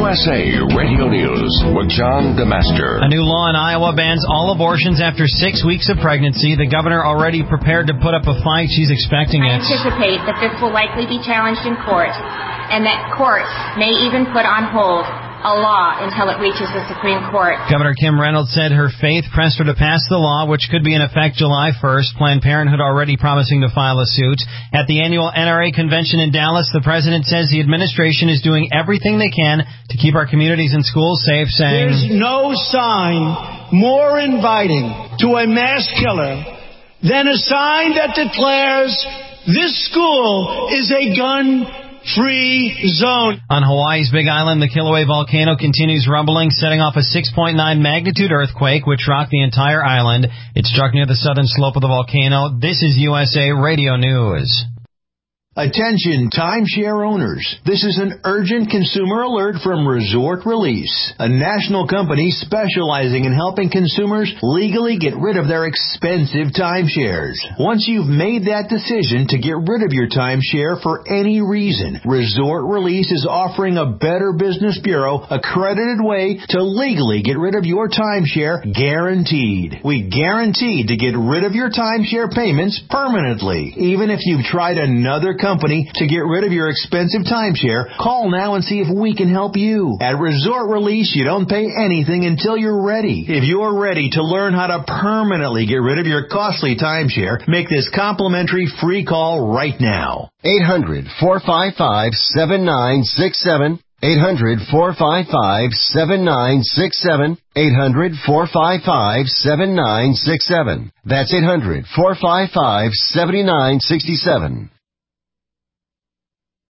USA Radio News with John DeMaster. A new law in Iowa bans all abortions after 6 weeks of pregnancy. The governor already prepared to put up a fight. She's expecting it. I anticipate that this will likely be challenged in court, and that courts may even put on hold a law until it reaches the Supreme Court. Governor Kim Reynolds said her faith pressed her to pass the law, which could be in effect July 1st. Planned Parenthood already promising to file a suit. At the annual NRA convention in Dallas, the president says the administration is doing everything they can to keep our communities and schools safe, saying, "There's no sign more inviting to a mass killer than a sign that declares this school is a gun-free zone." On Hawaii's Big Island, the Kilauea volcano continues rumbling, setting off a 6.9 magnitude earthquake, which rocked the entire island. It struck near the southern slope of the volcano. This is USA Radio News. Attention timeshare owners. This is an urgent consumer alert from Resort Release, a national company specializing in helping consumers legally get rid of their expensive timeshares. Once you've made that decision to get rid of your timeshare for any reason, Resort Release is offering a Better Business Bureau accredited way to legally get rid of your timeshare, guaranteed. We guarantee to get rid of your timeshare payments permanently. Even if you've tried another company to get rid of your expensive timeshare, call now and see if we can help you. At Resort Release, you don't pay anything until you're ready. If you're ready to learn how to permanently get rid of your costly timeshare, make this complimentary free call right now. 800-455-7967. 800-455-7967. 800-455-7967. That's 800-455-7967.